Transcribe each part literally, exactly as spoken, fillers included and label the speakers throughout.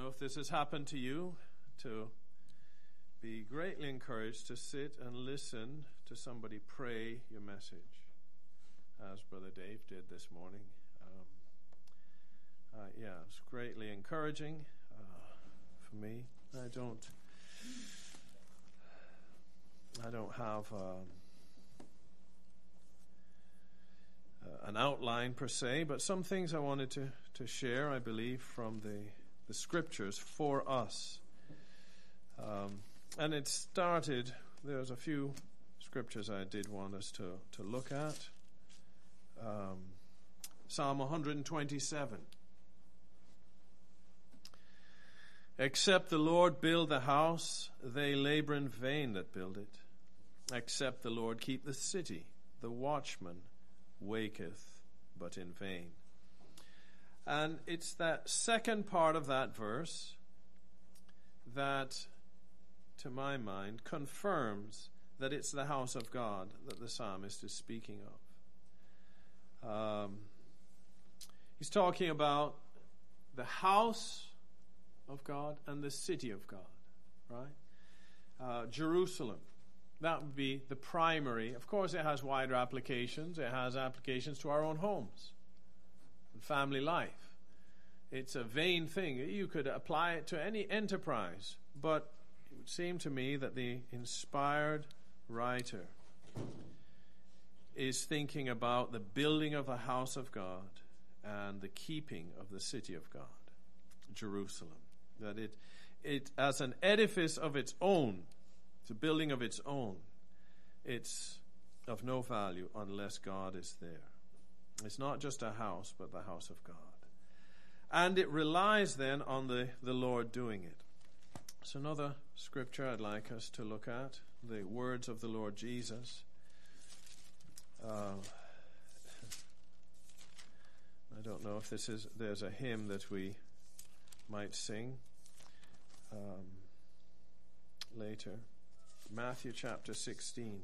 Speaker 1: if this has happened to you, to be greatly encouraged to sit and listen to somebody pray your message, as Brother Dave did this morning. Um, uh, yeah, it's greatly encouraging uh, for me. I don't, I don't have um, uh, an outline per se, but some things I wanted to, to share, I believe, from the, the scriptures for us. Um, and it started, there's a few scriptures I did want us to, to look at. Um, Psalm one twenty-seven. Except the Lord build the house, they labor in vain that build it. Except the Lord keep the city, the watchman waketh but in vain. And it's that second part of that verse that, to my mind, confirms that it's the house of God that the psalmist is speaking of. Um, he's talking about the house of God and the city of God, right? Uh, Jerusalem, that would be the primary. Of course, it has wider applications. It has applications to our own homes and family life. It's a vain thing. You could apply it to any enterprise, but it would seem to me that the inspired writer is thinking about the building of the house of God and the keeping of the city of God, Jerusalem. That it, it as an edifice of its own, it's a building of its own, it's of no value unless God is there. It's not just a house, but the house of God. And it relies then on the, the Lord doing it. So another scripture I'd like us to look at, the words of the Lord Jesus. Uh, I don't know if this is, there's a hymn that we might sing um, later. Matthew chapter sixteen.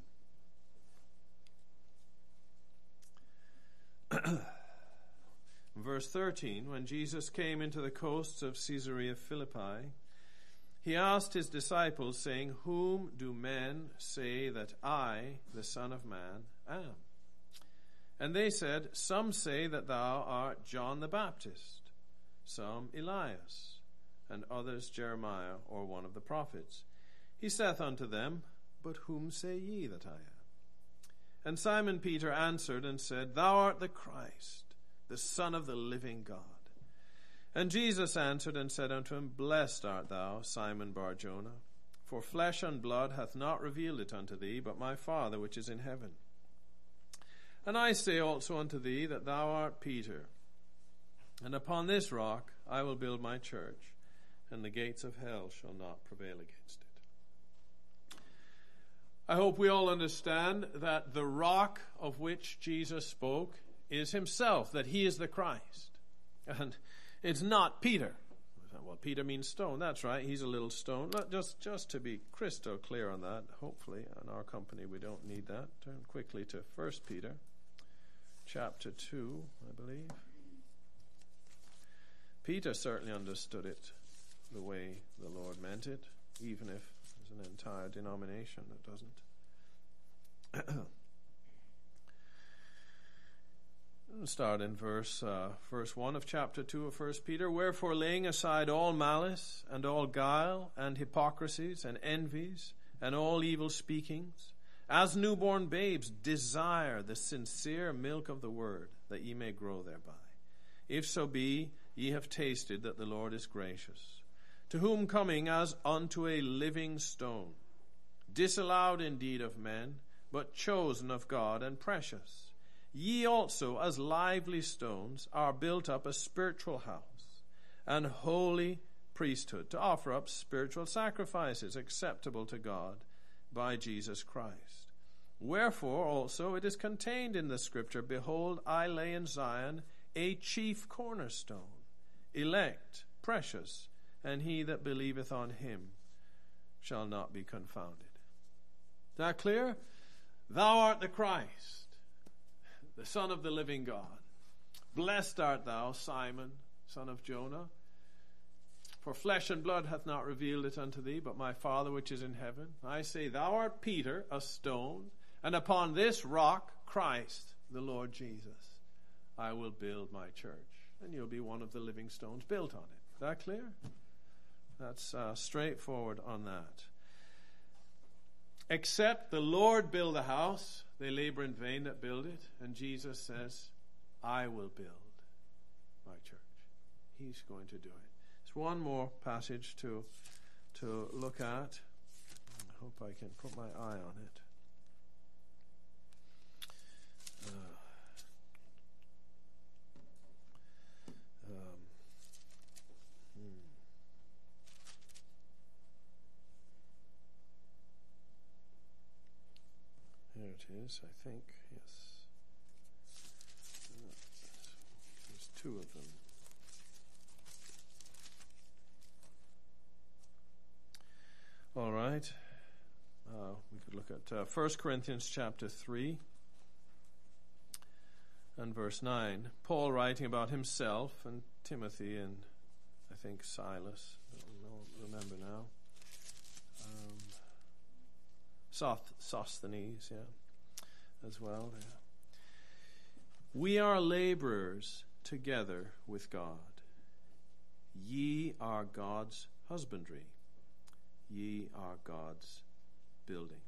Speaker 1: Verse thirteen, when Jesus came into the coasts of Caesarea Philippi, he asked his disciples, saying, whom do men say that I, the Son of Man, am? And they said, some say that thou art John the Baptist, some Elias, and others Jeremiah, or one of the prophets. He saith unto them, but whom say ye that I am? And Simon Peter answered and said, thou art the Christ, the Son of the living God. And Jesus answered and said unto him, blessed art thou, Simon Bar-Jonah, for flesh and blood hath not revealed it unto thee, but my Father which is in heaven. And I say also unto thee that thou art Peter, and upon this rock I will build my church, and the gates of hell shall not prevail against it. I hope we all understand that the rock of which Jesus spoke is himself, that he is the Christ. And it's not Peter. Well, Peter means stone. That's right. He's a little stone. Just, just to be crystal clear on that, hopefully in our company we don't need that. Turn quickly to First Peter chapter two, I believe. Peter certainly understood it the way the Lord meant it, even if there's an entire denomination that doesn't. We'll start in verse uh, verse one of chapter two of First Peter. Wherefore, laying aside all malice and all guile and hypocrisies and envies and all evil speakings, as newborn babes desire the sincere milk of the word, that ye may grow thereby. If so be ye have tasted that the Lord is gracious, to whom coming as unto a living stone, disallowed indeed of men, but chosen of God and precious, ye also as lively stones are built up a spiritual house, and holy priesthood, to offer up spiritual sacrifices acceptable to God by Jesus Christ. Wherefore also it is contained in the scripture, behold, I lay in Zion a chief cornerstone, elect, precious, and he that believeth on him shall not be confounded. Is that clear? Thou art the Christ, the Son of the living God. Blessed art thou, Simon, son of Jonah, For flesh and blood hath not revealed it unto thee, but my Father which is in heaven. I say, thou art Peter, a stone, and upon this rock, Christ, the Lord Jesus, I will build my church, and you'll be one of the living stones built on it. Is that clear? That's uh, straightforward on that. Except the Lord build a house, they labor in vain that build it. And Jesus says, I will build my church. He's going to do it. There's one more passage to, to look at. I hope I can put my eye on it. Uh, um, hmm. There it is, I think. Yes. Uh, there's two of them. All right. Uh, we could look at uh, First Corinthians chapter three and verse nine. Paul writing about himself and Timothy and I think Silas. I don't remember now. Um, Soth- Sosthenes, yeah, as well. Yeah. We are laborers together with God. Ye are God's husbandry. Ye are God's building.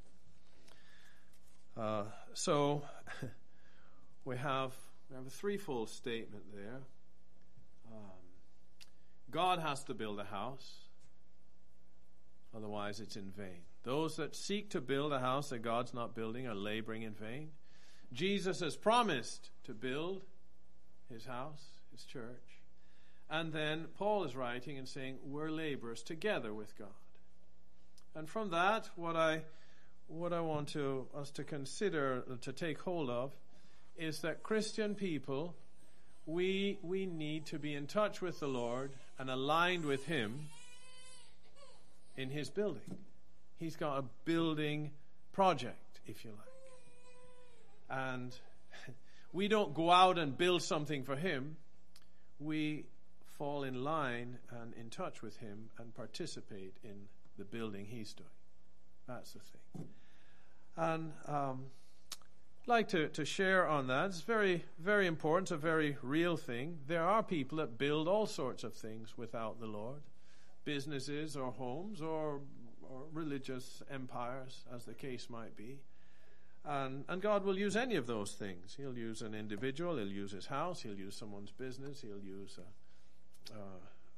Speaker 1: Uh, so we have we have a threefold statement there. Um, God has to build a house, otherwise it's in vain. Those that seek to build a house that God's not building are laboring in vain. Jesus has promised to build his house, his church. And then Paul is writing and saying, we're laborers together with God. And from that, what I what I want to us to consider, to take hold of, is that Christian people, we we need to be in touch with the Lord and aligned with him in his building. He's got a building project, if you like. And we don't go out and build something for him. We fall in line and in touch with him and participate in the building he's doing. That's the thing. And um, I'd like to, to share on that. It's very, very important. It's a very real thing. There are people that build all sorts of things without the Lord. Businesses or homes or, or religious empires, as the case might be. And, and God will use any of those things. He'll use an individual. He'll use his house. He'll use someone's business. He'll use a... a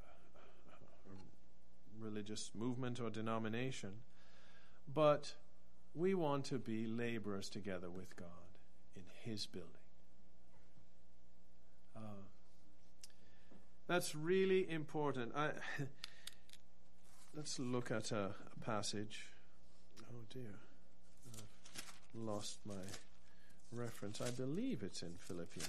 Speaker 1: religious movement or denomination, but we want to be laborers together with God in his building. Uh, that's really important. I, let's look at a, a passage. Oh dear, I've lost my reference. I believe it's in Philippians,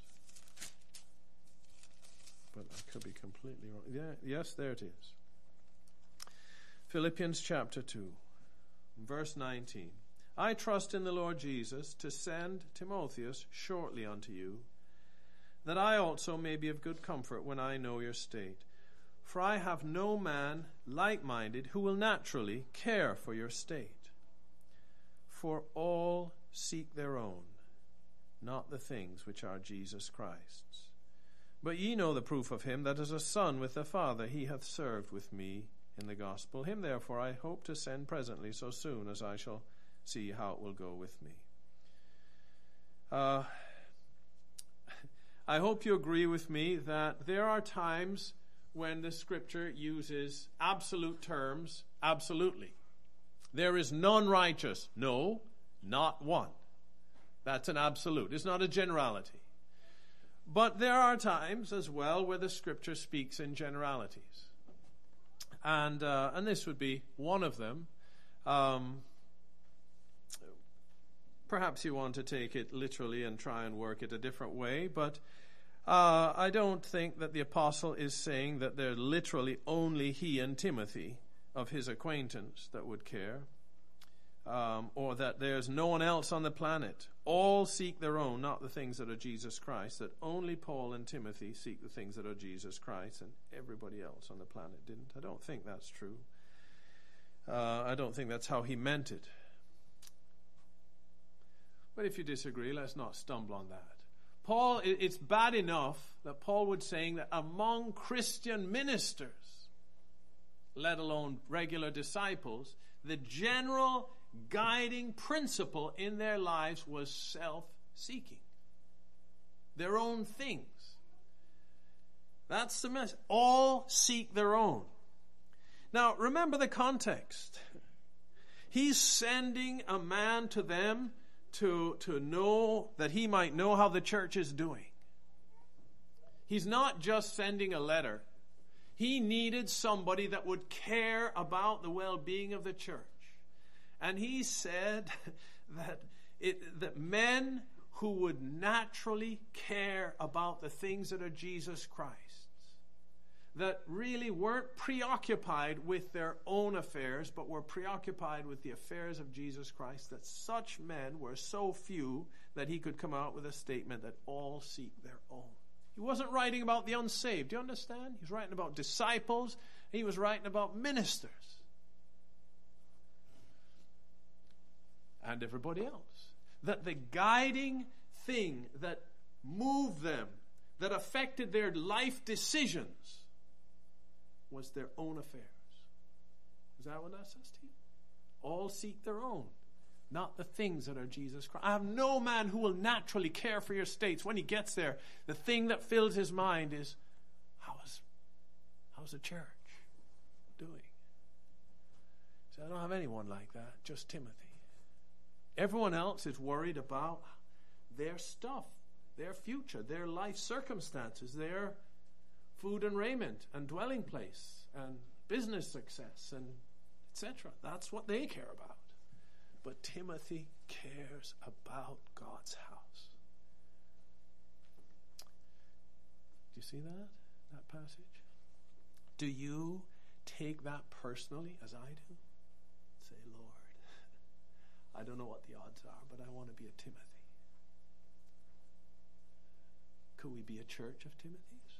Speaker 1: but I could be completely wrong. Yeah, yes, there it is. Philippians chapter two, verse nineteen. I trust in the Lord Jesus to send Timotheus shortly unto you, that I also may be of good comfort when I know your state. For I have no man like-minded who will naturally care for your state. For all seek their own, not the things which are Jesus Christ's. But ye know the proof of him, that as a son with the Father he hath served with me in the gospel. Him therefore I hope to send presently, so soon as I shall see how it will go with me. Uh, I hope you agree with me that there are times when the scripture uses absolute terms absolutely. There is none righteous. No, not one. That's an absolute. It's not a generality. But there are times as well where the scripture speaks in generalities. And uh, and this would be one of them. Um, perhaps you want to take it literally and try and work it a different way, but uh, I don't think that the apostle is saying that they're literally only he and Timothy of his acquaintance that would care. um, or that there's no one else on the planet. All seek their own, not the things that are Jesus Christ. That only Paul and Timothy seek the things that are Jesus Christ, and everybody else on the planet didn't. I don't think that's true. Uh, I don't think that's how he meant it. But if you disagree, let's not stumble on that. Paul, it's bad enough that Paul would saying that among Christian ministers, let alone regular disciples, the general guiding principle in their lives was self-seeking. Their own things. That's the message. All seek their own. Now, remember the context. He's sending a man to them to, to know, that he might know how the church is doing. He's not just sending a letter. He needed somebody that would care about the well-being of the church. And he said that it, that men who would naturally care about the things that are Jesus Christ, that really weren't preoccupied with their own affairs, but were preoccupied with the affairs of Jesus Christ, that such men were so few that he could come out with a statement that all seek their own. He wasn't writing about the unsaved. Do you understand? He was writing about disciples. He was writing about ministers. And everybody else. That the guiding thing that moved them, that affected their life decisions, was their own affairs. Is that what that says to you? All seek their own, not the things that are Jesus Christ. I have no man who will naturally care for your states. When he gets there, the thing that fills his mind is, how is, how's the church doing? So I don't have anyone like that, just Timothy. Everyone else is worried about their stuff, their future, their life circumstances, their food and raiment and dwelling place and business success and et cetera. That's what they care about. But Timothy cares about God's house. Do you see that? That passage? Do you take that personally as I do? Say, Lord, I don't know what the odds are, but I want to be a Timothy. Could we be a church of Timothys?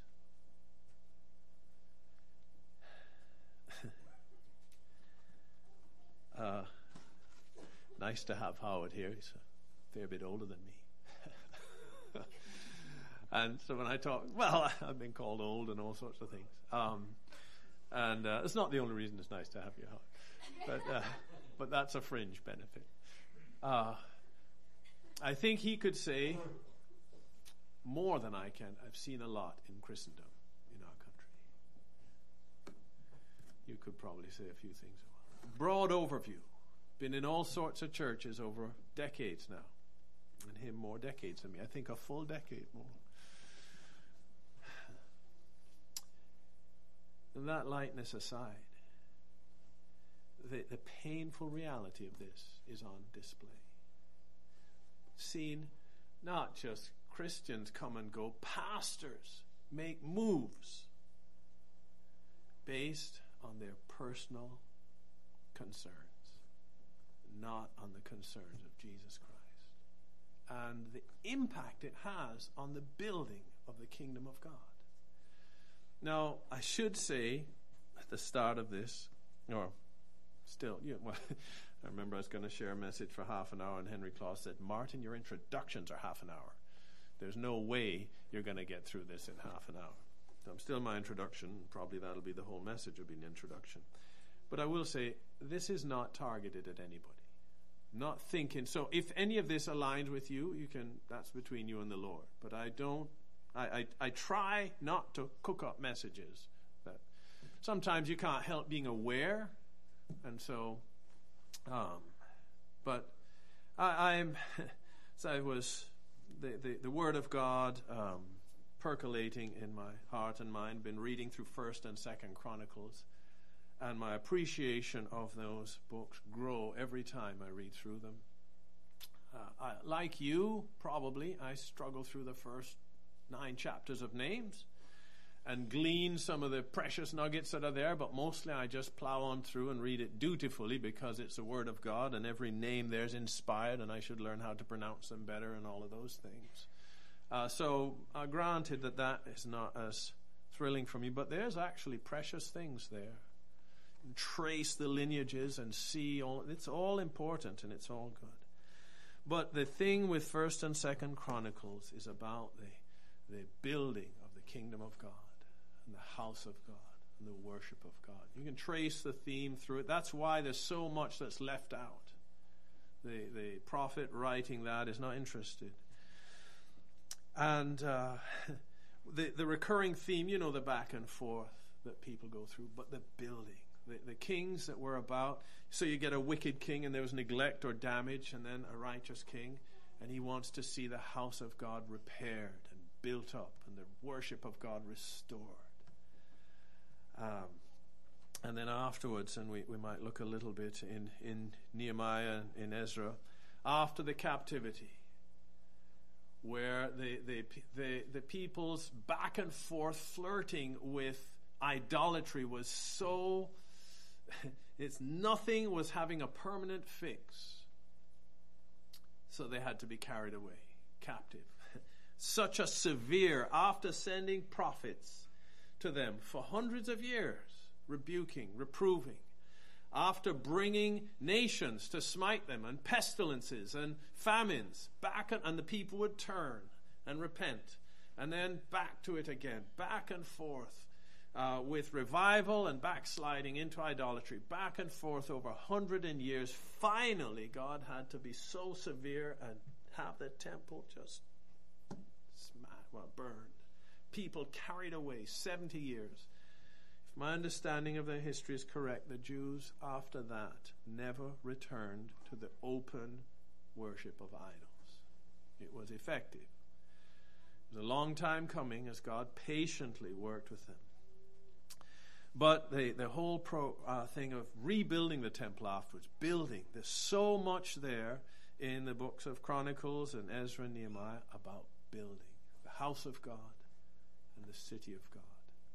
Speaker 1: Uh, nice to have Howard here. He's a fair bit older than me. And so when I talk, well, I've been called old and all sorts of things. Um, and uh, it's not the only reason it's nice to have you, Howard. But, uh, but that's a fringe benefit. Uh, I think he could say more than I can. I've seen a lot in Christendom in our country. You could probably say a few things. Broad overview. Been in all sorts of churches over decades now. And him more decades than me. I think a full decade more. And that lightness aside, the, the painful reality of this is on display. Seen not just Christians come and go, pastors make moves based on their personal concerns, not on the concerns of Jesus Christ, and the impact it has on the building of the kingdom of God. Now, I should say at the start of this, or still, yeah, well, I remember I was going to share a message for half an hour, and Henry Claus said, Martin, your introductions are half an hour. There's no way you're going to get through this in half an hour. So I'm still my introduction. Probably that'll be the whole message, will be an introduction. But I will say, this is not targeted at anybody. Not thinking, so if any of this aligns with you, you can, that's between you and the Lord. But I don't, I, I, I try not to cook up messages that sometimes you can't help being aware. And so, um, but I, I'm, so I was, the, the, the Word of God um, percolating in my heart and mind, been reading through First and Second Chronicles. And my appreciation of those books grow every time I read through them. Uh, I, like you, probably, I struggle through the first nine chapters of Names. and glean some of the precious nuggets that are there, but mostly I just plow on through and read it dutifully because it's the Word of God and every name there's inspired and I should learn how to pronounce them better and all of those things. Uh, so uh, granted that that is not as thrilling for me, but there's actually precious things there. Trace the lineages and see all. It's all important and it's all good. But the thing with First and Second Chronicles is about the the building of the kingdom of God and the house of God and the worship of God. You can trace the theme through it. That's why there's so much that's left out. The the prophet writing that is not interested. And uh, the the recurring theme, you know, the back and forth that people go through, but the building. The, the kings that were about, so you get a wicked king and there was neglect or damage, and then a righteous king, and he wants to see the house of God repaired and built up and the worship of God restored. Um, and then afterwards, and we, we might look a little bit in, in Nehemiah and in Ezra, after the captivity, where the, the, the, the people's back and forth flirting with idolatry was so... It's nothing was having a permanent fix. So they had to be carried away, captive. Such a severe, after sending prophets to them for hundreds of years, rebuking, reproving, after bringing nations to smite them and pestilences and famines back, and, and the people would turn and repent, and then back to it again, back and forth. Uh, with revival and backsliding into idolatry, back and forth over a hundred years, finally God had to be so severe and have the temple just smashed, well, burned. People carried away seventy years. If my understanding of their history is correct, the Jews after that never returned to the open worship of idols. It was effective. It was a long time coming as God patiently worked with them. But the, the whole pro, uh, thing of rebuilding the temple afterwards, building, there's so much there in the books of Chronicles and Ezra and Nehemiah about building the house of God and the city of God.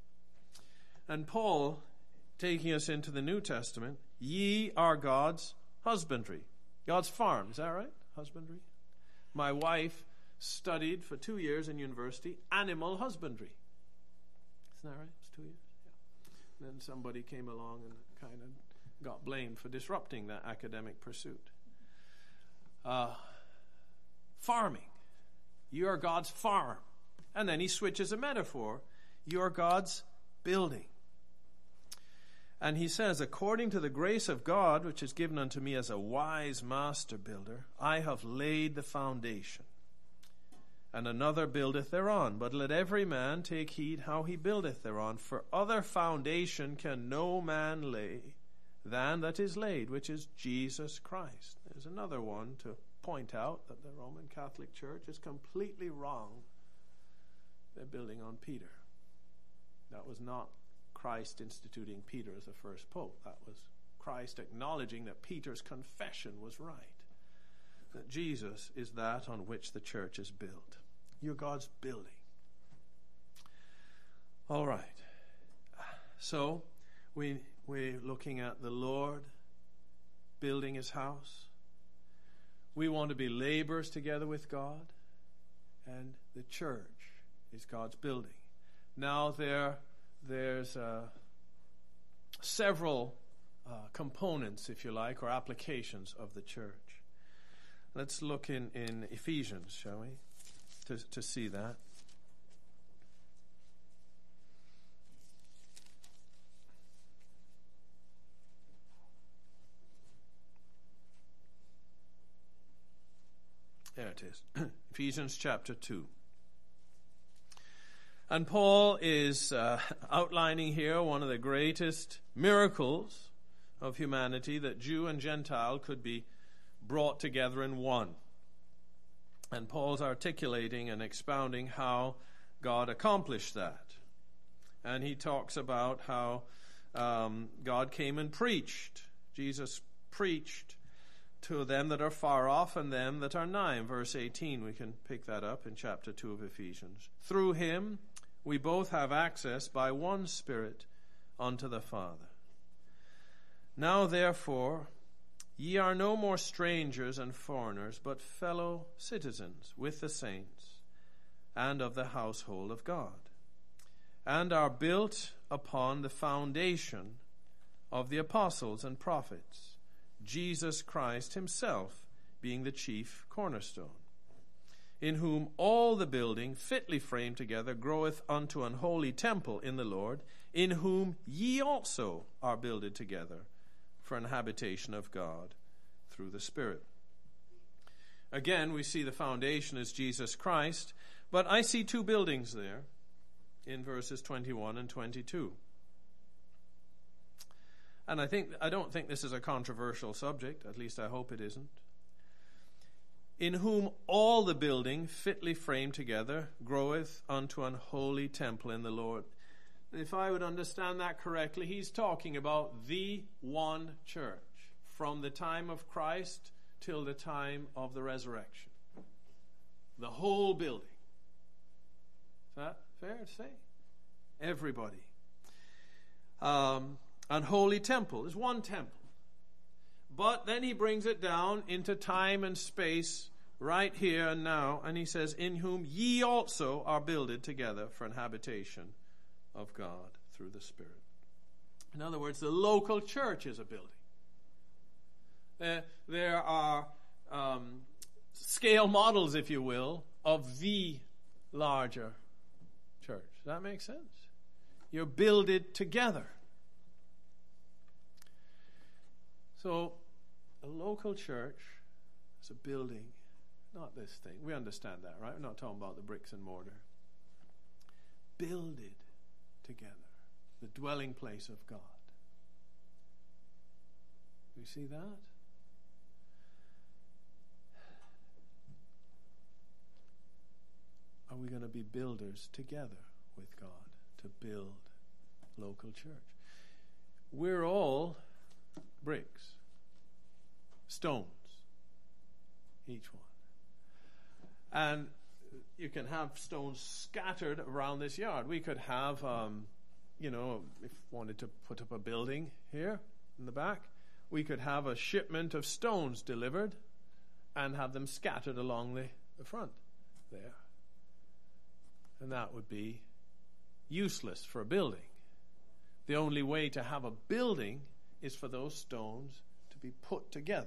Speaker 1: And Paul, taking us into the New Testament, ye are God's husbandry. God's farm, is that right? Husbandry? My wife studied for two years in university animal husbandry. Isn't that right? It's two years. Then somebody came along and kind of got blamed for disrupting that academic pursuit. Uh, farming. You are God's farm. And then he switches a metaphor. You are God's building. And he says, according to the grace of God, which is given unto me as a wise master builder, I have laid the foundation, and another buildeth thereon. But let every man take heed how he buildeth thereon. For other foundation can no man lay than that is laid, which is Jesus Christ. There's another one to point out that the Roman Catholic Church is completely wrong. They're building on Peter. That was not Christ instituting Peter as the first pope. That was Christ acknowledging that Peter's confession was right, that Jesus is that on which the church is built. You're God's building. All right. So we, we're looking at the Lord building his house. We want to be laborers together with God, and the church is God's building. Now there, there's uh, several uh, components, if you like, or applications of the church. Let's look in, in Ephesians, shall we, to, to see that. There it is. Ephesians chapter two. And Paul is uh, outlining here one of the greatest miracles of humanity, that Jew and Gentile could be brought together in one. And Paul's articulating and expounding how God accomplished that. And he talks about how um, God came and preached. Jesus preached to them that are far off and them that are nigh. In verse eighteen, we can pick that up in chapter two of Ephesians. Through him we both have access by one Spirit unto the Father. Now therefore, ye are no more strangers and foreigners, but fellow citizens with the saints, and of the household of God, and are built upon the foundation of the apostles and prophets, Jesus Christ himself being the chief cornerstone, in whom all the building fitly framed together groweth unto an holy temple in the Lord, in whom ye also are builded together for an habitation of God through the Spirit. Again, we see the foundation is Jesus Christ, but I see two buildings there in verses twenty-one and twenty-two. And I think I don't think this is a controversial subject, at least I hope it isn't. In whom all the building fitly framed together groweth unto an holy temple in the Lord. If I would understand that correctly, he's talking about the one church from the time of Christ till the time of the resurrection. The whole building. Is that fair to say? Everybody. Um, an holy temple is one temple. But then he brings it down into time and space right here and now, and he says, in whom ye also are builded together for an habitation of God through the Spirit. In other words, the local church is a building. Uh, there are um, scale models, if you will, of the larger church. Does that make sense? You're builded together. So, a local church is a building, not this thing. We understand that, right? We're not talking about the bricks and mortar. Builded together. The dwelling place of God. You see that? Are we going to be builders together with God to build local church? We're all bricks, stones, each one. And you can have stones scattered around this yard. We could have, um, you know, if we wanted to put up a building here in the back, we could have a shipment of stones delivered and have them scattered along the, the front there. And that would be useless for a building. The only way to have a building is for those stones to be put together.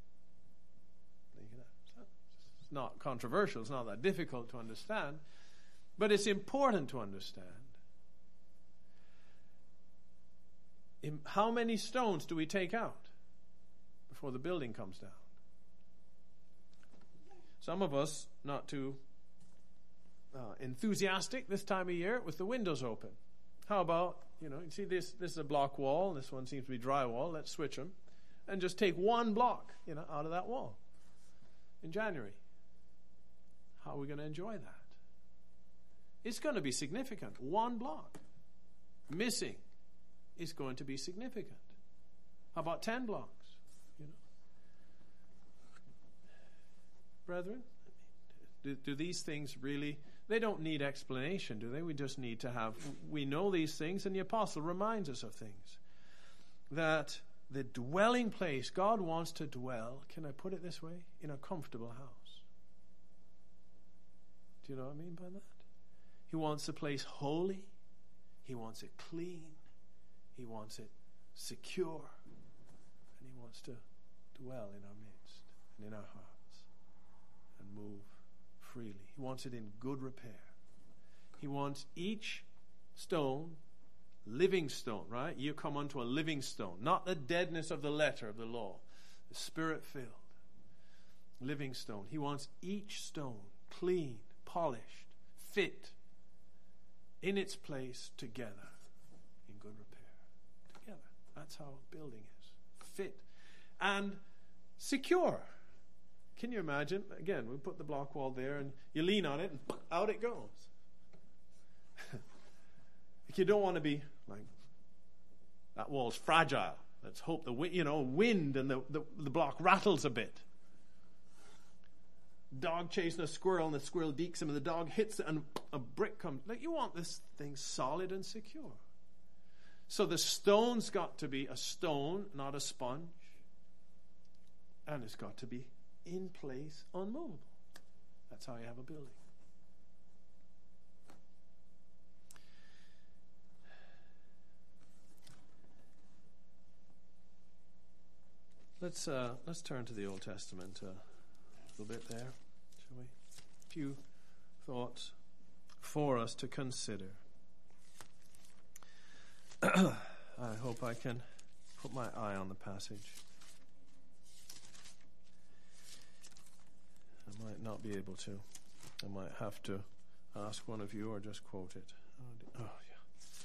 Speaker 1: It's not controversial, it's not that difficult to understand, but it's important to understand. In how many stones do we take out before the building comes down? Some of us, not too uh, enthusiastic this time of year with the windows open. How about, you know, you see this, this is a block wall, this one seems to be drywall, let's switch them, and just take one block, you know, out of that wall in January. How are we going to enjoy that? It's going to be significant. One block missing is going to be significant. How about ten blocks? You know, brethren, do, do these things really? They don't need explanation, do they? We just need to have. We know these things, and the apostle reminds us of things. That the dwelling place God wants to dwell. Can I put it this way? In a comfortable house. Do you know what I mean by that? He wants the place holy. He wants it clean. He wants it secure. And he wants to dwell in our midst and in our hearts and move freely. He wants it in good repair. He wants each stone, living stone, right? You come unto a living stone, not the deadness of the letter of the law, the Spirit-filled living stone. He wants each stone clean, polished, fit, in its place together, in good repair. Together. That's how building is. Fit and secure. Can you imagine? Again, we put the block wall there and you lean on it and out it goes. If you don't want to be like, that wall's fragile. Let's hope the wind, you know, wind and the, the, the block rattles a bit. dog chasing a squirrel, and the squirrel dekes him, and the dog hits it, and a brick comes. Like, you want this thing solid and secure. So the stone's got to be a stone, not a sponge. And it's got to be in place, unmovable. That's how you have a building. Let's uh, let's turn to the Old Testament uh, a little bit there, shall we? A few thoughts for us to consider. I hope I can put my eye on the passage. I might not be able to. I might have to ask one of you or just quote it. Oh, dear. Oh yeah.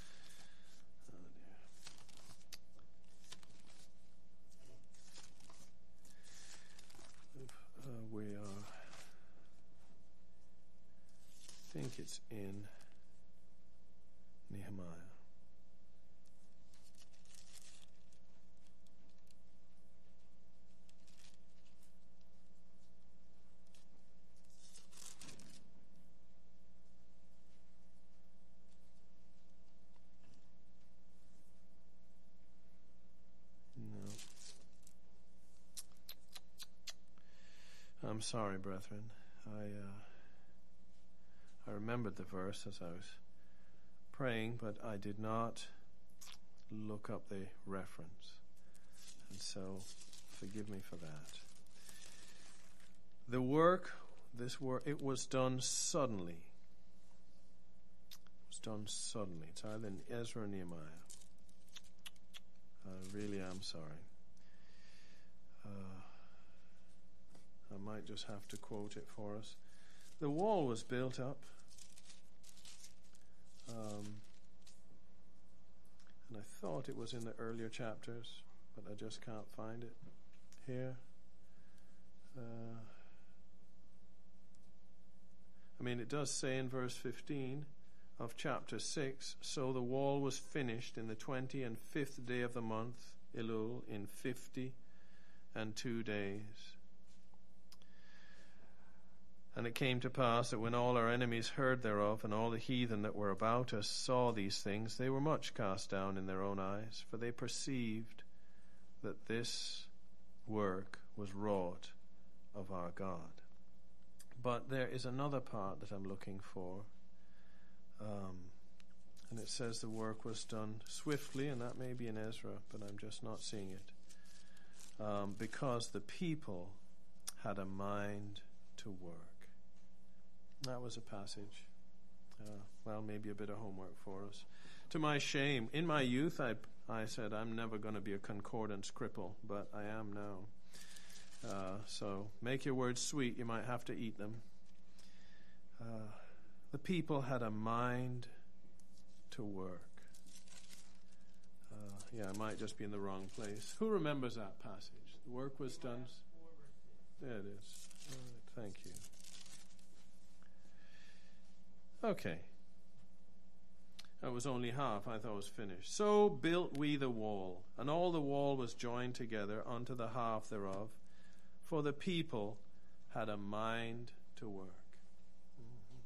Speaker 1: Uh, we are, I think it's in Nehemiah. I'm sorry, brethren. I uh, I remembered the verse as I was praying, but I did not look up the reference. And so, forgive me for that. The work, this work, it was done suddenly. It was done suddenly. It's either in Ezra or Nehemiah. I really am sorry. Uh, I might just have to quote it for us. The wall was built up. Um, and I thought it was in the earlier chapters, but I just can't find it here. Uh, I mean, it does say in verse fifteen of chapter six, so the wall was finished in the twenty and fifth day of the month, Elul, in fifty and two days. And it came to pass that when all our enemies heard thereof, and all the heathen that were about us saw these things, they were much cast down in their own eyes, for they perceived that this work was wrought of our God. But there is another part that I'm looking for, um, and it says the work was done swiftly, and that may be in Ezra, but I'm just not seeing it, um, because the people had a mind to work. That was a passage. Uh, well, maybe a bit of homework for us. To my shame, in my youth, I I said I'm never going to be a concordance cripple, but I am now. Uh, so make your words sweet. You might have to eat them. Uh, the people had a mind to work. Uh, yeah, I might just be in the wrong place. Who remembers that passage? The work was done. There it is. All right, thank you. Okay. That was only half. I thought it was finished. So built we the wall, and all the wall was joined together unto the half thereof, for the people had a mind to work. Mm-hmm.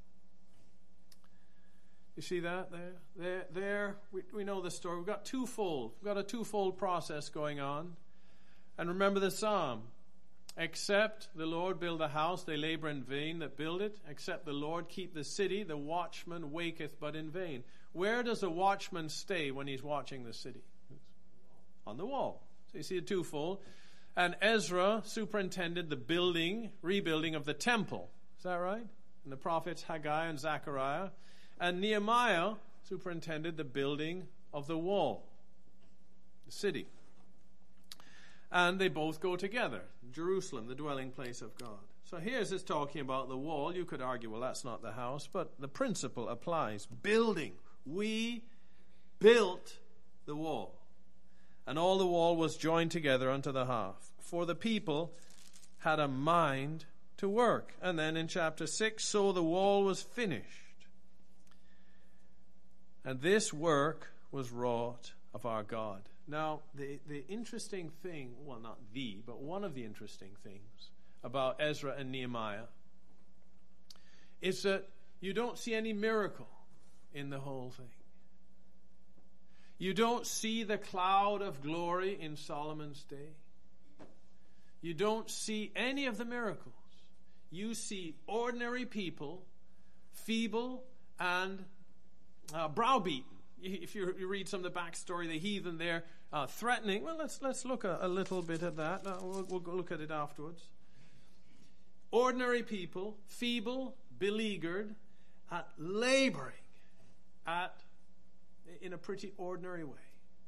Speaker 1: You see that there? There, there. We, we know the story. We've got twofold. We've got a twofold process going on. And remember the psalm. Except the Lord build a house, they labor in vain that build it. Except the Lord keep the city, the watchman waketh but in vain. Where does the watchman stay when he's watching the city? On the wall. So you see a twofold. And Ezra superintended the building, rebuilding of the temple. Is that right? And the prophets Haggai and Zechariah. And Nehemiah superintended the building of the wall, the city. And they both go together. Jerusalem, the dwelling place of God. So here's this talking about the wall. You could argue, well, that's not the house, but the principle applies. Building. We built the wall. And all the wall was joined together unto the half. For the people had a mind to work. And then in chapter six, so the wall was finished. And this work was wrought of our God. Now, the, the interesting thing, well, not the, but one of the interesting things about Ezra and Nehemiah is that you don't see any miracle in the whole thing. You don't see the cloud of glory in Solomon's day. You don't see any of the miracles. You see ordinary people, feeble and uh, browbeaten. If you, you read some of the backstory, the heathen there uh, threatening. Well, let's let's look a, a little bit at that. Uh, we'll, we'll go look at it afterwards. Ordinary people, feeble, beleaguered, uh, laboring at in a pretty ordinary way.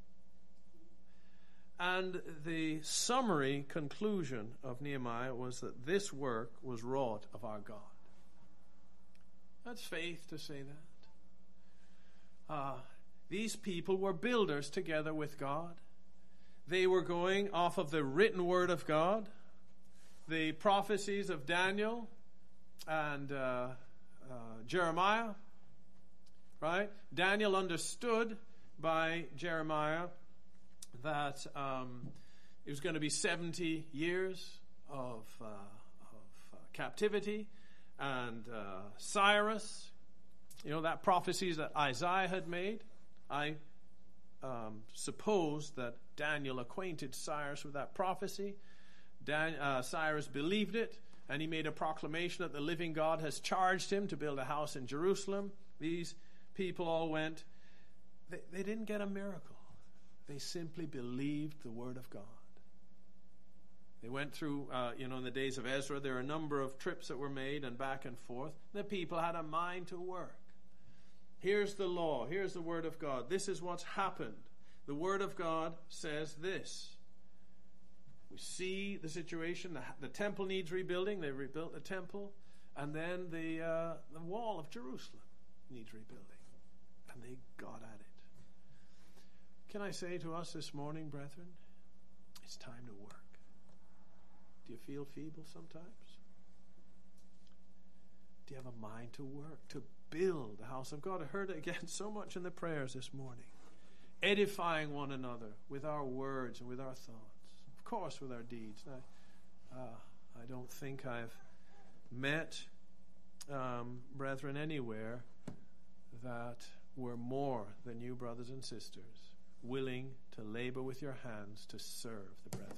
Speaker 1: And the summary conclusion of Nehemiah was that this work was wrought of our God. That's faith to say that. Uh, these people were builders together with God. They were going off of the written word of God, the prophecies of Daniel and uh, uh, Jeremiah. Right? Daniel understood by Jeremiah that um, it was going to be seventy years of, uh, of uh, captivity. And uh, Cyrus, you know, that prophecies that Isaiah had made, I um, suppose that Daniel acquainted Cyrus with that prophecy. Dan, uh, Cyrus believed it, and he made a proclamation that the living God has charged him to build a house in Jerusalem. These people all went. They, they didn't get a miracle. They simply believed the word of God. They went through, uh, you know, in the days of Ezra, there are a number of trips that were made and back and forth. The people had a mind to work. Here's the law. Here's the word of God. This is what's happened. The word of God says this. We see the situation. The, the temple needs rebuilding. They rebuilt the temple. And then the, uh, the wall of Jerusalem needs rebuilding. And they got at it. Can I say to us this morning, brethren, it's time to work. Do you feel feeble sometimes? Do you have a mind to work, to build the house of God? I heard it again so much in the prayers this morning. Edifying one another with our words and with our thoughts. Of course, with our deeds. Now, uh, I don't think I've met um, brethren anywhere that were more than you, brothers and sisters, willing to labor with your hands to serve the brethren.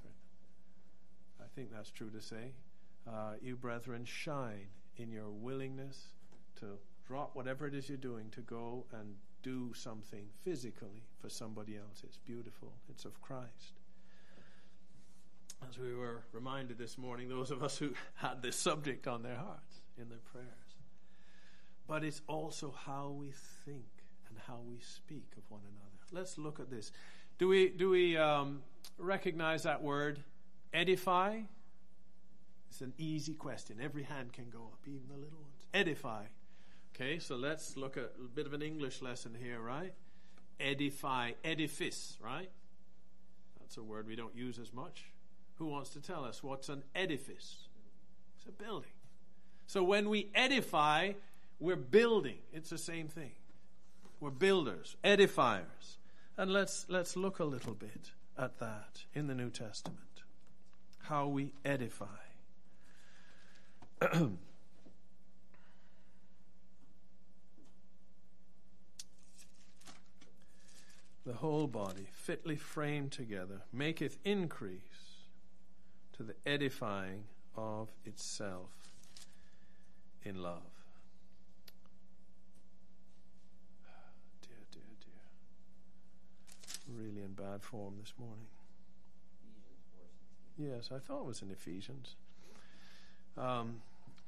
Speaker 1: I think that's true to say. Uh, you brethren shine in your willingness to drop whatever it is you're doing to go and do something physically for somebody else. It's beautiful. It's of Christ. As we were reminded this morning, those of us who had this subject on their hearts in their prayers. But it's also how we think and how we speak of one another. Let's look at this. Do we do we um, recognize that word, edify? It's an easy question. Every hand can go up, even the little ones. Edify. Okay, so let's look at a bit of an English lesson here, right? Edify, edifice, right? That's a word we don't use as much. Who wants to tell us what's an edifice? It's a building. So when we edify, we're building. It's the same thing. We're builders, edifiers. And let's let's look a little bit at that in the New Testament. How we edify. The whole body, fitly framed together, maketh increase to the edifying of itself in love. Dear, dear, dear. Really in bad form this morning. Yes, I thought it was in Ephesians. Um,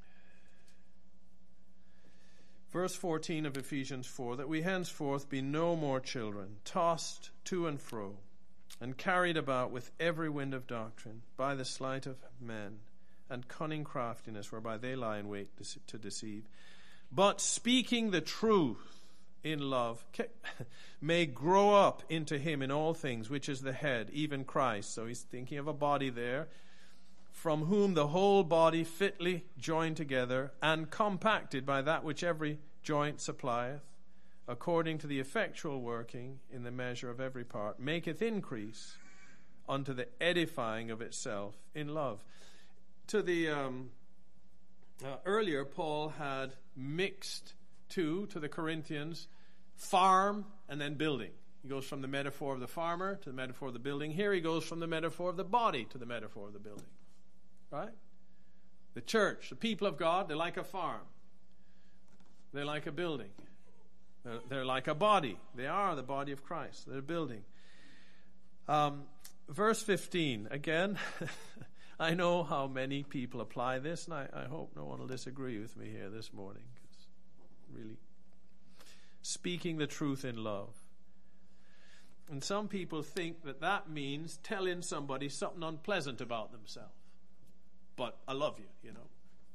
Speaker 1: verse fourteen of Ephesians four, that we henceforth be no more children, tossed to and fro, and carried about with every wind of doctrine, by the sleight of men, and cunning craftiness, whereby they lie in wait to deceive. But speaking the truth in love, may grow up into him in all things, which is the head, even Christ. So he's thinking of a body there, from whom the whole body fitly joined together, and compacted by that which every joint supplieth, according to the effectual working in the measure of every part, maketh increase unto the edifying of itself in love. To the um, uh, earlier, Paul had mixed two to the Corinthians, farm and then building. He goes from the metaphor of the farmer to the metaphor of the building. Here he goes from the metaphor of the body to the metaphor of the building. Right? The church, the people of God, they're like a farm. They're like a building. They're, they're like a body. They are the body of Christ. They're a building. Um, verse fifteen, again, I know how many people apply this, and I, I hope no one will disagree with me here this morning. It's really speaking the truth in love. And some people think that that means telling somebody something unpleasant about themselves. But I love you, you know.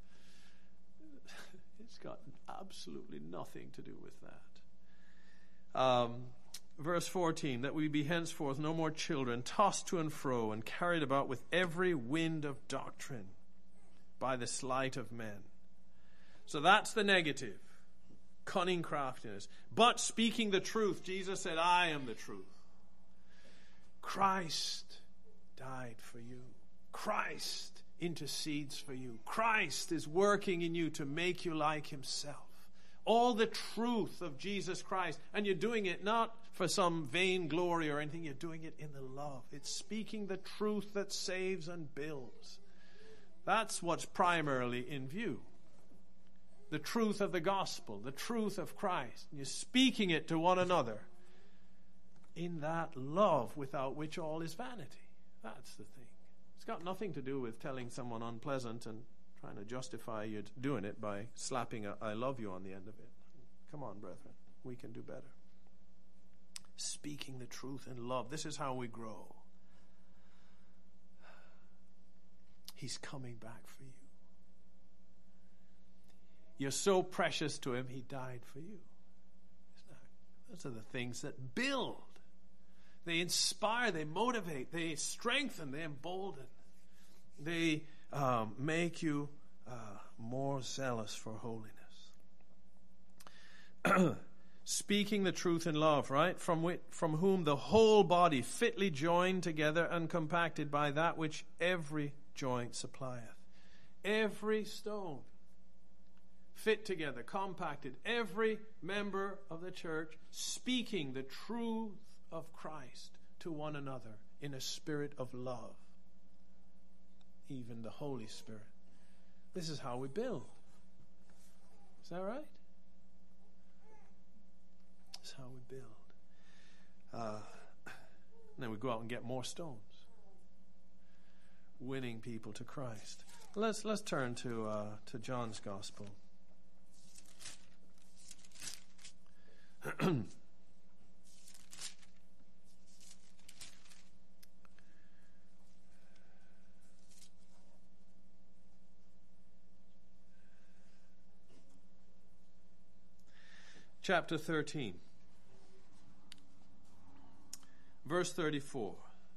Speaker 1: It's got absolutely nothing to do with that. Um, verse fourteen, that we be henceforth no more children, tossed to and fro and carried about with every wind of doctrine by the sleight of men. So that's the negative. Cunning craftiness. But speaking the truth, Jesus said, I am the truth. Christ died for you. Christ intercedes for you. Christ is working in you to make you like himself. All the truth of Jesus Christ. And you're doing it not for some vain glory or anything. You're doing it in the love. It's speaking the truth that saves and builds. That's what's primarily in view. The truth of the gospel, the truth of Christ. You're speaking it to one another in that love without which all is vanity. That's the thing. It's got nothing to do with telling someone unpleasant and trying to justify you doing it by slapping a I love you on the end of it. Come on, brethren. We can do better. Speaking the truth in love. This is how we grow. He's coming back for you. You're so precious to him, he died for you. Those are the things that build. They inspire, they motivate, they strengthen, they embolden. They um, make you uh, more zealous for holiness. Speaking the truth in love, right? From, which, from whom the whole body fitly joined together and compacted by that which every joint supplieth. Every stone fit together, compacted, every member of the church speaking the truth of Christ to one another in a spirit of love. Even the Holy Spirit. This is how we build. Is that right? This is how we build. Uh, and then we go out and get more stones. Winning people to Christ. Let's let's turn to uh, to John's Gospel. Chapter thirteen, verse thirty-four.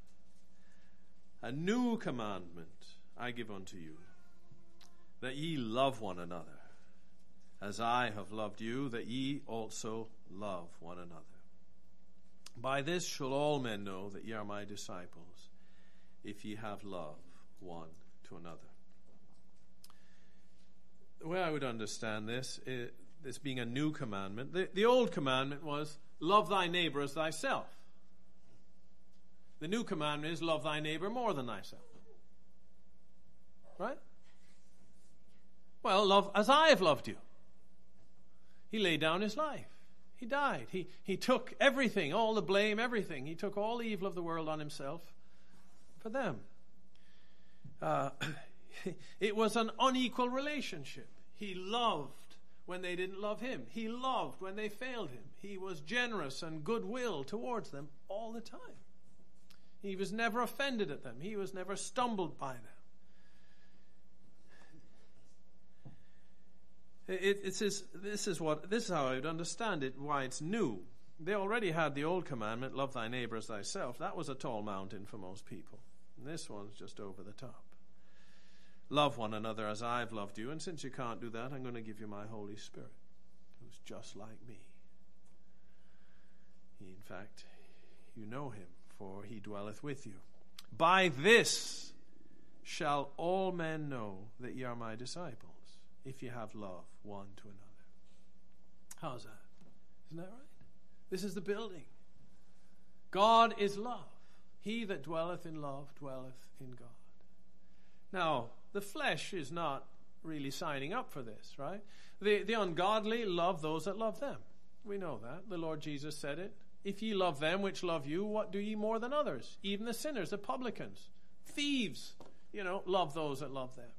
Speaker 1: A new commandment I give unto you, that ye love one another, as I have loved you, that ye also love one another. By this shall all men know that ye are my disciples, if ye have love one to another. The way I would understand this, is, this being a new commandment, the, the old commandment was, love thy neighbor as thyself. The new commandment is, love thy neighbor more than thyself. Right? Well, love as I have loved you. He laid down his life. He died. He, he took everything, all the blame, everything. He took all the evil of the world on himself for them. Uh, it was an unequal relationship. He loved when they didn't love him. He loved when they failed him. He was generous and goodwill towards them all the time. He was never offended at them. He was never stumbled by them. It, it says, this is what this is how I would understand it, why it's new. They already had the old commandment, love thy neighbor as thyself. That was a tall mountain for most people. And this one's just over the top. Love one another as I've loved you, and since you can't do that, I'm going to give you my Holy Spirit, who's just like me. He, in fact, you know him, for he dwelleth with you. By this shall all men know that ye are my disciples, if ye have love one to another. How's that? Isn't that right? This is the building. God is love. He that dwelleth in love dwelleth in God. Now, the flesh is not really signing up for this, right? The, the ungodly love those that love them. We know that. The Lord Jesus said it. If ye love them which love you, what do ye more than others? Even the sinners, the publicans, thieves, you know, love those that love them.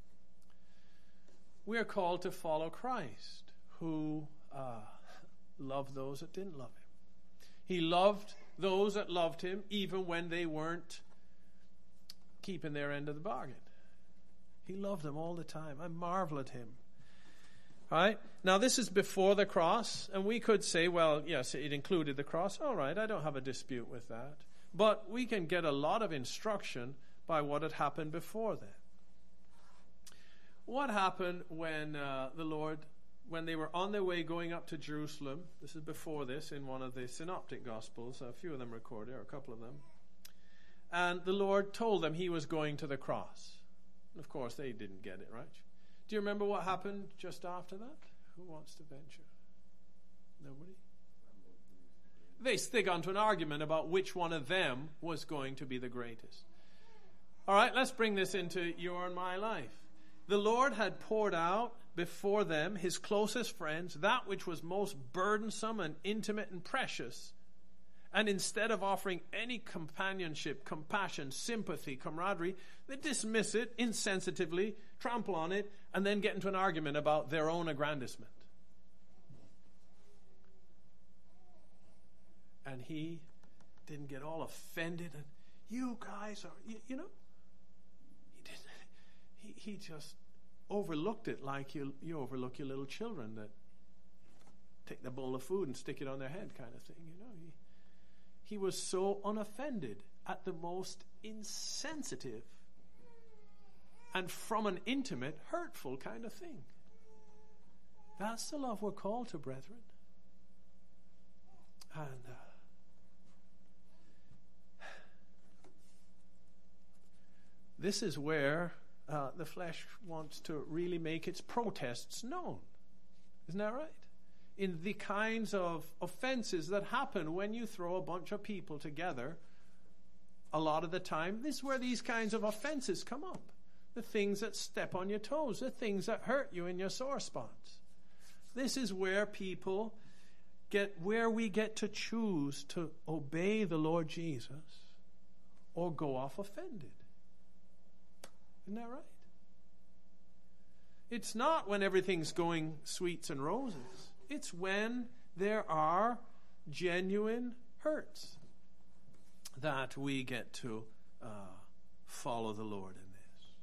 Speaker 1: We are called to follow Christ, who uh, loved those that didn't love him. He loved those that loved him even when they weren't keeping their end of the bargain. He loved them all the time. I marvel at him. Right? Now, this is before the cross, and we could say, well, yes, it included the cross. All right, I don't have a dispute with that. But we can get a lot of instruction by what had happened before then. What happened when uh, the Lord, when they were on their way going up to Jerusalem? This is before this in one of the synoptic gospels. A few of them recorded, or a couple of them. And the Lord told them he was going to the cross. And of course, they didn't get it, right? Do you remember what happened just after that? Who wants to venture? Nobody? They, they got into an argument about which one of them was going to be the greatest. All right, let's bring this into your and my life. The Lord had poured out before them, his closest friends, that which was most burdensome and intimate and precious. And instead of offering any companionship, compassion, sympathy, camaraderie, they dismiss it insensitively, trample on it, and then get into an argument about their own aggrandizement. And he didn't get all offended and, you guys are, you, you know, he didn't. He, he just overlooked it like you, you overlook your little children that take the bowl of food and stick it on their head kind of thing, you know. He, He was so unoffended at the most insensitive and from an intimate, hurtful kind of thing. That's the love we're called to, brethren. And uh, this is where uh, the flesh wants to really make its protests known. Isn't that right? In the kinds of offenses that happen when you throw a bunch of people together, a lot of the time, this is where these kinds of offenses come up. The things that step on your toes, the things that hurt you in your sore spots. This is where people get, where we get to choose to obey the Lord Jesus or go off offended. Isn't that right? It's not when everything's going sweets and roses. It's when there are genuine hurts that we get to uh, follow the Lord in this.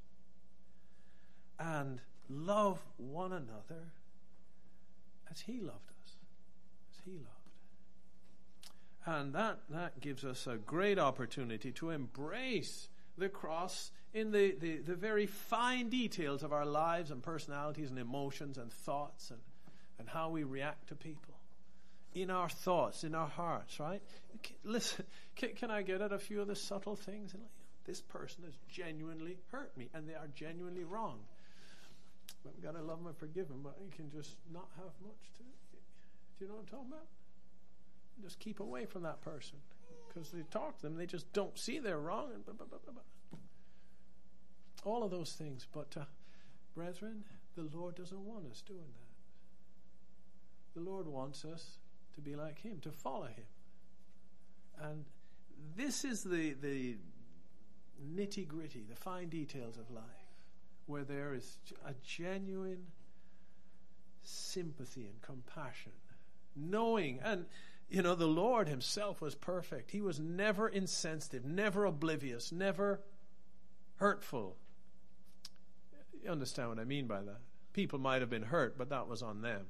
Speaker 1: And love one another as he loved us. As he loved. And that, that gives us a great opportunity to embrace the cross in the, the, the very fine details of our lives and personalities and emotions and thoughts and and how we react to people. In our thoughts, in our hearts, right? Listen, can, can I get at a few of the subtle things? This person has genuinely hurt me, and they are genuinely wrong. But we've got to love them and forgive them, but you can just not have much to... Do you know what I'm talking about? Just keep away from that person. Because they talk to them, they just don't see they're wrong. And blah, blah, blah, blah, blah. All of those things. But, uh, brethren, the Lord doesn't want us doing that. The Lord wants us to be like him, to follow him. And this is the, the nitty-gritty, the fine details of life, where there is a genuine sympathy and compassion, knowing, and you know, the Lord himself was perfect. He was never insensitive, never oblivious, never hurtful. You understand what I mean by that? People might have been hurt, but that was on them.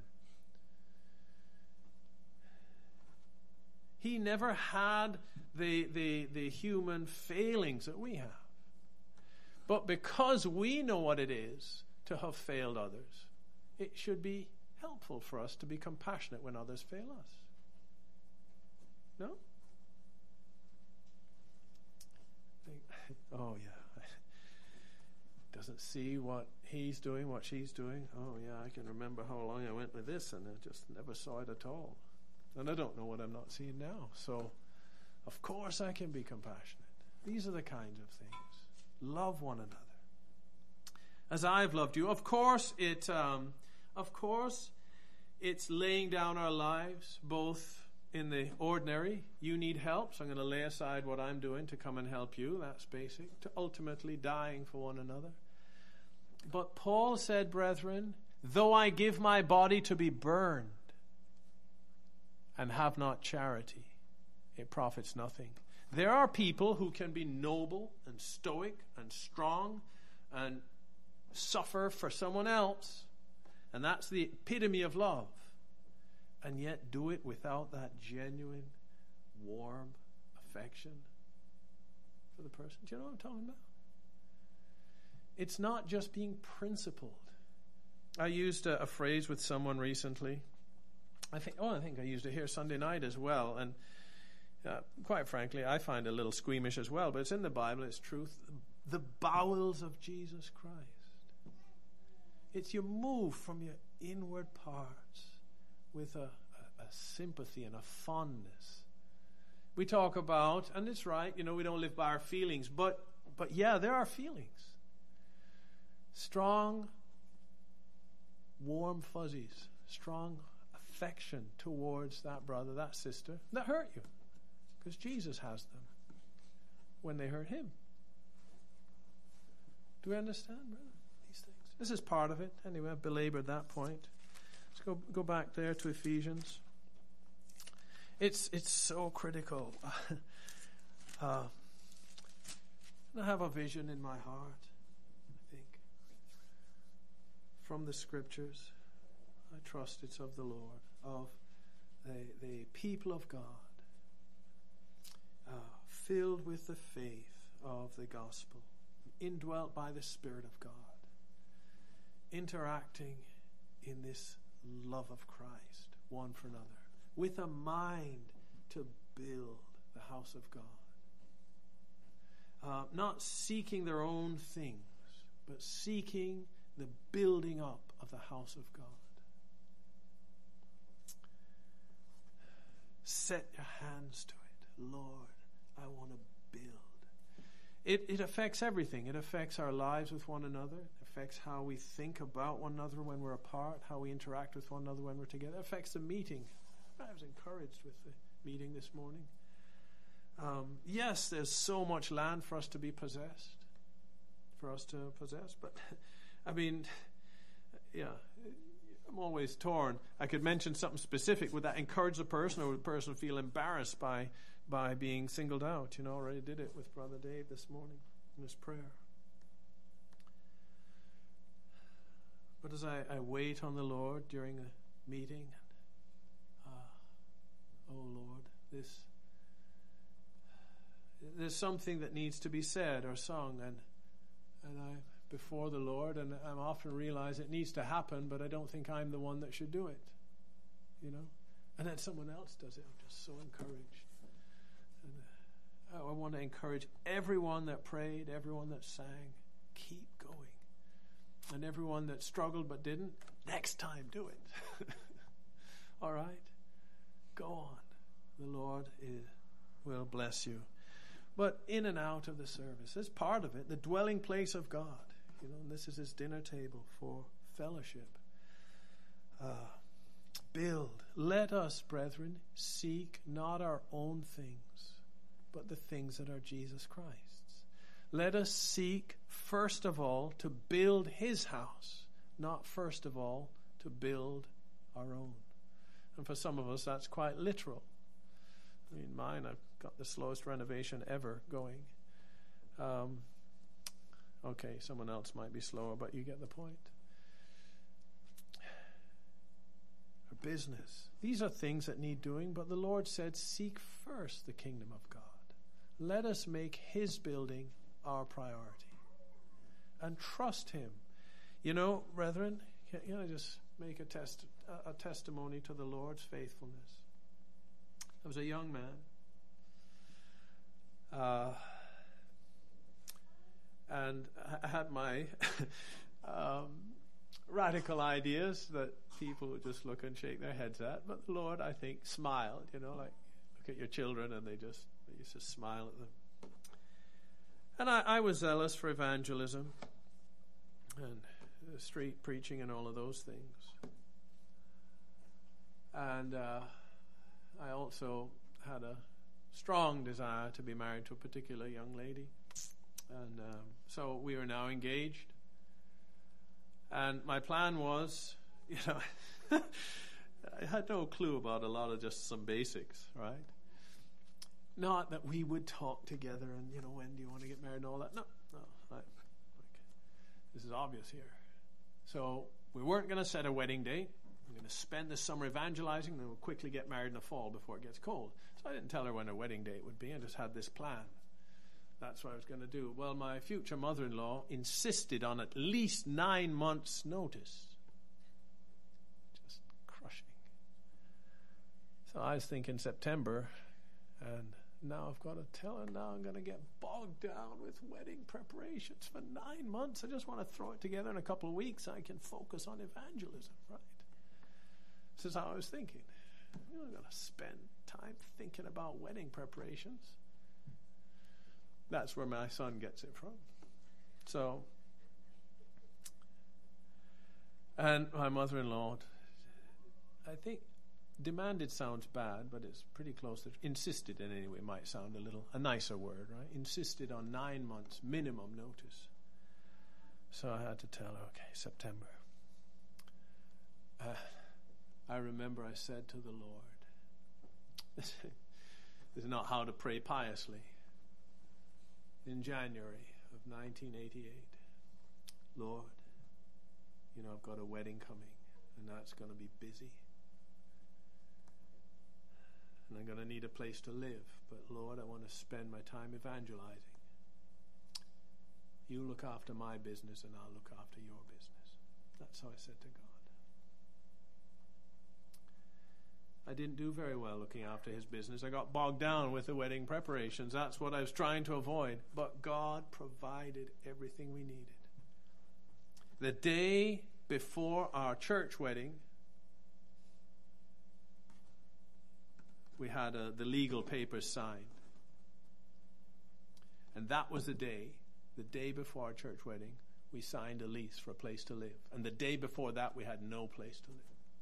Speaker 1: He never had the, the, the human failings that we have. But because we know what it is to have failed others, it should be helpful for us to be compassionate when others fail us. No? Oh, yeah. It doesn't see what he's doing, what she's doing. Oh, yeah, I can remember how long I went with this, and I just never saw it at all. And I don't know what I'm not seeing now. So, of course, I can be compassionate. These are the kinds of things. Love one another as I've loved you. Of course, it. Um, of course, it's laying down our lives, both in the ordinary. You need help, so I'm going to lay aside what I'm doing to come and help you. That's basic. To ultimately dying for one another. But Paul said, brethren, though I give my body to be burned and have not charity, it profits nothing. There are people who can be noble and stoic and strong and suffer for someone else, and that's the epitome of love, and yet do it without that genuine, warm affection for the person. Do you know what I'm talking about? It's not just being principled. I used a, a phrase with someone recently. I think, oh, I think I used it here Sunday night as well, and Uh, quite frankly, I find it a little squeamish as well, but it's in the Bible, it's truth. The bowels of Jesus Christ. It's you move from your inward parts with a, a, a sympathy and a fondness. We talk about, and it's right, you know, we don't live by our feelings, but, but yeah, there are feelings. Strong, warm fuzzies, strong affection towards that brother, that sister, that hurt you. Because Jesus has them when they hurt him. Do we understand, brother, these things? This is part of it. Anyway, I've belabored that point. Let's go go back there to Ephesians. It's it's so critical. uh, I have a vision in my heart, I think, from the Scriptures. I trust it's of the Lord, of the, the people of God. Uh, filled with the faith of the gospel, indwelt by the Spirit of God, interacting in this love of Christ, one for another, with a mind to build the house of God. Uh, not seeking their own things, but seeking the building up of the house of God. Set your hands to it, Lord. I want to build. It it affects everything. It affects our lives with one another. It affects how we think about one another when we're apart, how we interact with one another when we're together. It affects the meeting. I was encouraged with the meeting this morning. Um, yes, there's so much land for us to be possessed, for us to possess. But, I mean, yeah, I'm always torn. I could mention something specific. Would that encourage the person, or would the person feel embarrassed by by being singled out? You know, already did it with Brother Dave this morning in his prayer. But as I, I wait on the Lord during a meeting, uh, oh Lord, this there's something that needs to be said or sung, and and I before the Lord, and I often realize it needs to happen, but I don't think I'm the one that should do it. You know, and then someone else does it. I'm just so encouraged. I want to encourage everyone that prayed, everyone that sang, keep going. And everyone that struggled but didn't, next time do it. All right? Go on. The Lord is, will bless you. But in and out of the service, as part of it, the dwelling place of God. You know, and this is his dinner table for fellowship. Uh, build. Let us, brethren, seek not our own things, but the things that are Jesus Christ's. Let us seek, first of all, to build his house, not first of all to build our own. And for some of us, that's quite literal. I mean, mine, I've got the slowest renovation ever going. Um, okay, someone else might be slower, but you get the point. Our business. These are things that need doing, but the Lord said, seek first the kingdom of God. Let us make his building our priority and trust him. You know, brethren, can I just make a, test, a testimony to the Lord's faithfulness? I was a young man, uh, and and I had my um, radical ideas that people would just look and shake their heads at. But the Lord, I think, smiled, you know, like look at your children and they just, they used to smile at them. And I, I was zealous for evangelism and street preaching and all of those things. And uh, I also had a strong desire to be married to a particular young lady. And um, so we were now engaged. And my plan was, you know, I had no clue about a lot of just some basics, right? Not that we would talk together and, you know, when do you want to get married and all that. No, no. I, like, this is obvious here. So we weren't going to set a wedding date. We're going to spend the summer evangelizing, then we'll quickly get married in the fall before it gets cold. So I didn't tell her when her wedding date would be. I just had this plan. That's what I was going to do. Well, my future mother-in-law insisted on at least nine months' notice. Just crushing. So I was thinking September, and now I've got to tell her now I'm going to get bogged down with wedding preparations for nine months. I just want to throw it together in a couple of weeks. I can focus on evangelism, right? This is how I was thinking. You're not going to spend time thinking about wedding preparations. That's where my son gets it from. So, and my mother-in-law, I think, demanded sounds bad, but it's pretty close to insisted in any way might sound a little a nicer word, right? Insisted on nine months minimum notice. So I had to tell her, okay, September. Uh, I remember I said to the Lord, this is not how to pray piously. In January of nineteen eighty-eight, Lord, you know, I've got a wedding coming, and that's going to be busy. And I'm going to need a place to live. But Lord, I want to spend my time evangelizing. You look after my business and I'll look after your business. That's how I said to God. I didn't do very well looking after his business. I got bogged down with the wedding preparations. That's what I was trying to avoid. But God provided everything we needed. The day before our church wedding, we had uh, the legal papers signed. And that was the day, the day before our church wedding, we signed a lease for a place to live. And the day before that, we had no place to live.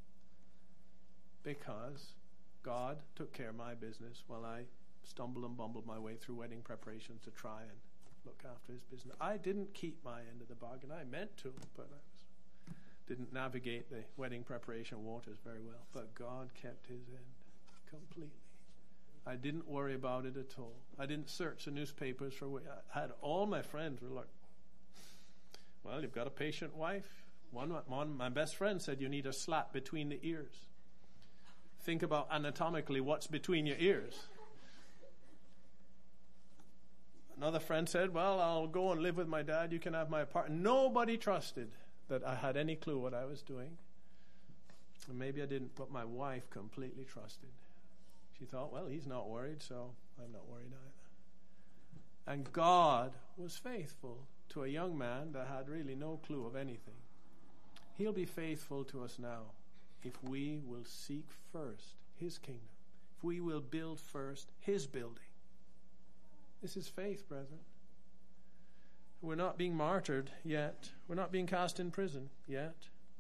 Speaker 1: Because God took care of my business while I stumbled and bumbled my way through wedding preparations to try and look after his business. I didn't keep my end of the bargain. I meant to, but I was, didn't navigate the wedding preparation waters very well. But God kept his end completely. I didn't worry about it at all. I didn't search the newspapers for what I had. All my friends were like, well, you've got a patient wife. One, one my best friend said you need a slap between the ears. Think about anatomically what's between your ears. Another friend said, well, I'll go and live with my dad. You can have my apartment. Nobody trusted that I had any clue what I was doing. And maybe I didn't, but my wife completely trusted. She thought, well, he's not worried, so I'm not worried either. And God was faithful to a young man that had really no clue of anything. He'll be faithful to us now. If we will seek first his kingdom, if we will build first his building. This is faith, brethren. We're not being martyred yet. We're not being cast in prison yet.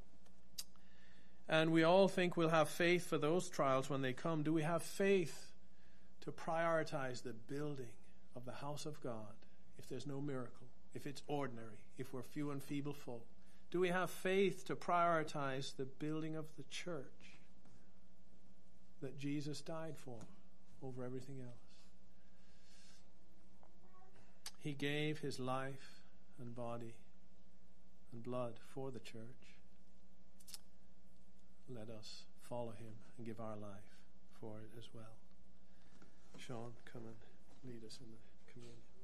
Speaker 1: And we all think we'll have faith for those trials when they come. Do we have faith to prioritize the building of the house of God if there's no miracle, if it's ordinary, if we're few and feeble folk? Do we have faith to prioritize the building of the church that Jesus died for over everything else? He gave his life and body and blood for the church. Let us follow him and give our life for it as well. Sean, come and lead us in the communion.